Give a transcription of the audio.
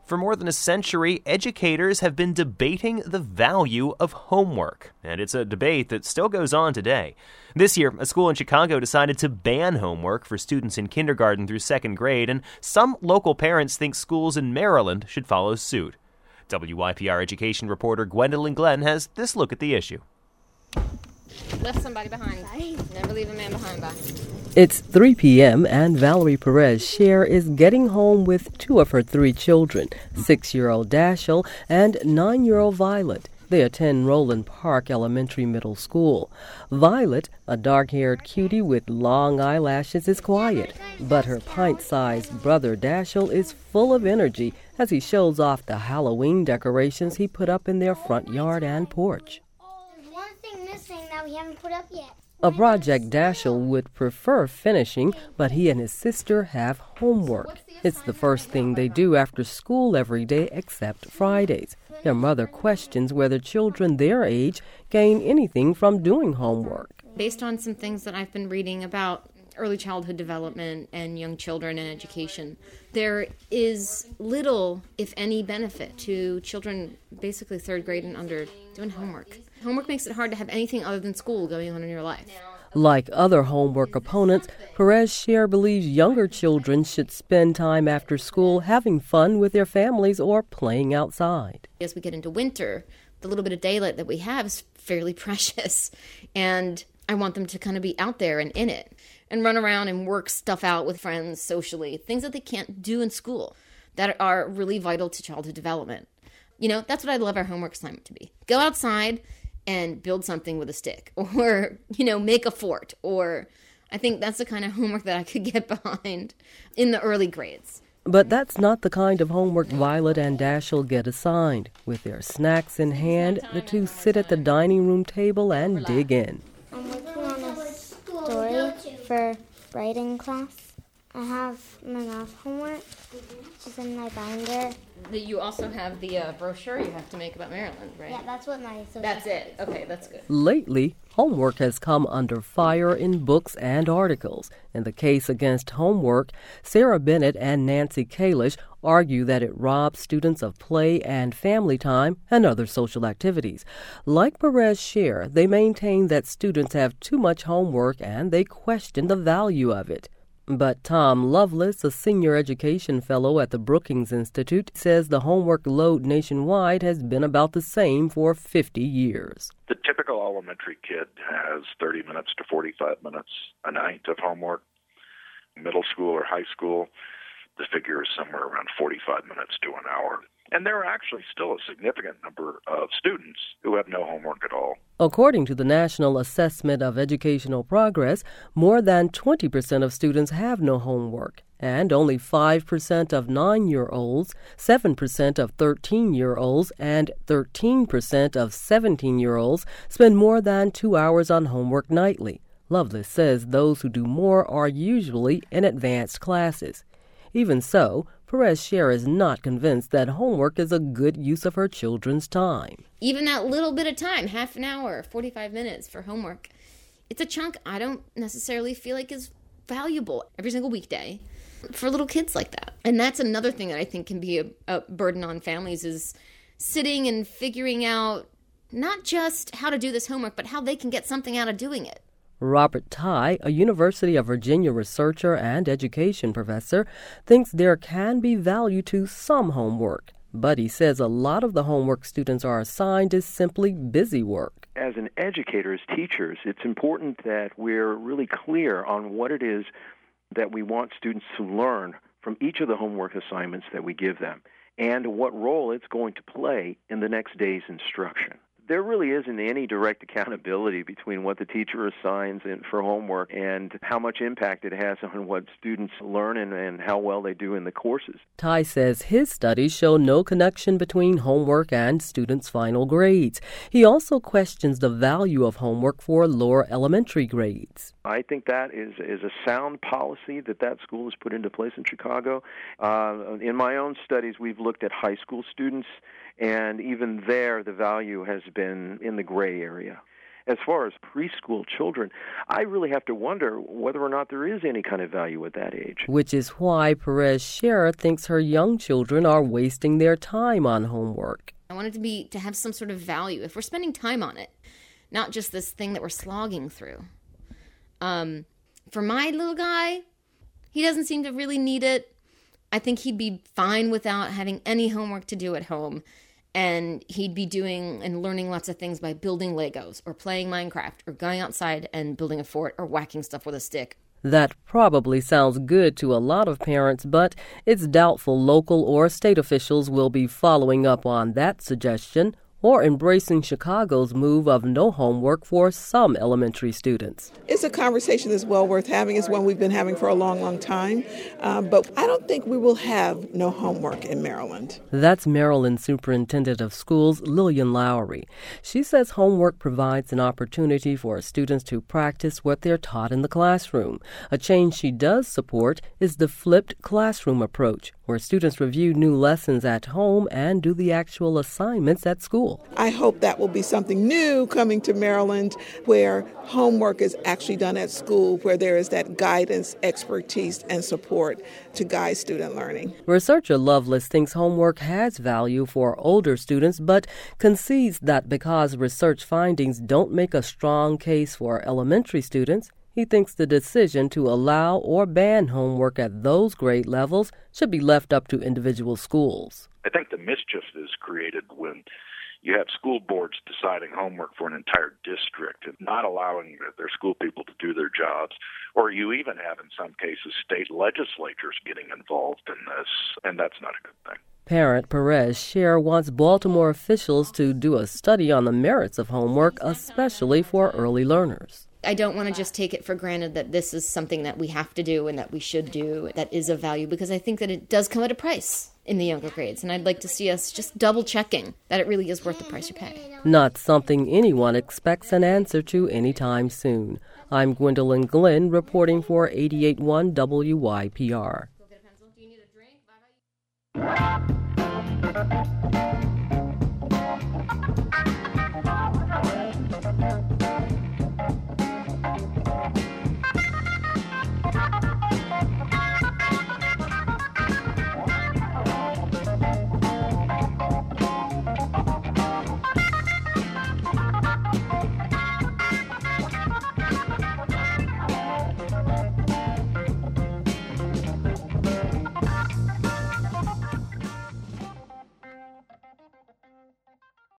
For more than a century, educators have been debating the value of homework, and it's a debate that still goes on today. This year, a school in Chicago decided to ban homework for students in kindergarten through second grade, and some local parents think schools in Maryland should follow suit. WYPR education reporter Gwendolyn Glenn has this look at the issue. Left somebody behind. Never leave a man behind. Bye. It's 3 p.m. and Valerie Perez-Scher is getting home with two of her three children, 6-year-old Dashiell and 9-year-old Violet. They attend Roland Park Elementary Middle School. Violet, a dark-haired cutie with long eyelashes, is quiet, but her pint-sized brother Dashiell is full of energy as he shows off the Halloween decorations he put up in their front yard and porch. There's one thing missing that we haven't put up yet. A project Dashiell would prefer finishing, but he and his sister have homework. It's the first thing they do after school every day except Fridays. Their mother questions whether children their age gain anything from doing homework. Based on some things that I've been reading about early childhood development and young children and education, there is little, if any, benefit to children basically third grade and under doing homework. Homework makes it hard to have anything other than school going on in your life. Like other homework opponents, Perez-Scher believes younger children should spend time after school having fun with their families or playing outside. As we get into winter, the little bit of daylight that we have is fairly precious, and I want them to kind of be out there and in it and run around and work stuff out with friends socially, things that they can't do in school that are really vital to childhood development. You know, that's what I'd love our homework assignment to be. Go outside and build something with a stick, or, make a fort, or I think that's the kind of homework that I could get behind in the early grades. But that's not the kind of homework Violet and Dashiell get assigned. With their snacks in hand, the two sit at the dining room table and dig in. I'm working on a story for writing class. I have my math homework, which is in my binder. You also have the brochure you have to make about Maryland, right? Yeah, that's what my social. That's it. Okay, that's good. Lately, homework has come under fire in books and articles. In the case against homework, Sarah Bennett and Nancy Kalish argue that it robs students of play and family time and other social activities. Like Perez-Scher, they maintain that students have too much homework and they question the value of it. But Tom Lovelace, a senior education fellow at the Brookings Institute, says the homework load nationwide has been about the same for 50 years. The typical elementary kid has 30 minutes to 45 minutes a night of homework. Middle school or high school, the figure is somewhere around 45 minutes to an hour. And there are actually still a significant number of students who have no homework at all. According to the National Assessment of Educational Progress, more than 20% of students have no homework, and only 5% of 9-year-olds, 7% of 13-year-olds, and 13% of 17-year-olds spend more than 2 hours on homework nightly. Lovelace says those who do more are usually in advanced classes. Even so, Perez-Scher is not convinced that homework is a good use of her children's time. Even that little bit of time, half an hour, 45 minutes for homework, it's a chunk I don't necessarily feel like is valuable every single weekday for little kids like that. And that's another thing that I think can be a burden on families is sitting and figuring out not just how to do this homework, but how they can get something out of doing it. Robert Tye, a University of Virginia researcher and education professor, thinks there can be value to some homework. But he says a lot of the homework students are assigned is simply busy work. As an educator, as teachers, it's important that we're really clear on what it is that we want students to learn from each of the homework assignments that we give them and what role it's going to play in the next day's instruction. There really isn't any direct accountability between what the teacher assigns for homework and how much impact it has on what students learn and how well they do in the courses. Tye says his studies show no connection between homework and students' final grades. He also questions the value of homework for lower elementary grades. I think that is a sound policy that school has put into place in Chicago. In my own studies, we've looked at high school students, and even there, the value has been in the gray area. As far as preschool children, I really have to wonder whether or not there is any kind of value at that age. Which is why Perez Scherer thinks her young children are wasting their time on homework. I want it to have some sort of value. If we're spending time on it, not just this thing that we're slogging through. For my little guy, he doesn't seem to really need it. I think he'd be fine without having any homework to do at home. And he'd be doing and learning lots of things by building Legos or playing Minecraft or going outside and building a fort or whacking stuff with a stick. That probably sounds good to a lot of parents, but it's doubtful local or state officials will be following up on that suggestion or embracing Chicago's move of no homework for some elementary students. It's a conversation that's well worth having. It's one we've been having for a long, long time. But I don't think we will have no homework in Maryland. That's Maryland Superintendent of Schools, Lillian Lowry. She says homework provides an opportunity for students to practice what they're taught in the classroom. A change she does support is the flipped classroom approach, where students review new lessons at home and do the actual assignments at school. I hope that will be something new coming to Maryland, where homework is actually done at school, where there is that guidance, expertise, and support to guide student learning. Researcher Loveless thinks homework has value for older students, but concedes that because research findings don't make a strong case for elementary students, he thinks the decision to allow or ban homework at those grade levels should be left up to individual schools. I think the mischief is created when you have school boards deciding homework for an entire district and not allowing their school people to do their jobs, or you even have, in some cases, state legislatures getting involved in this, and that's not a good thing. Parent Perez Scherer wants Baltimore officials to do a study on the merits of homework, especially for early learners. I don't want to just take it for granted that this is something that we have to do and that we should do, that is of value, because I think that it does come at a price in the younger grades, and I'd like to see us just double-checking that it really is worth the price you pay. Not something anyone expects an answer to anytime soon. I'm Gwendolyn Glenn reporting for 88.1 WYPR.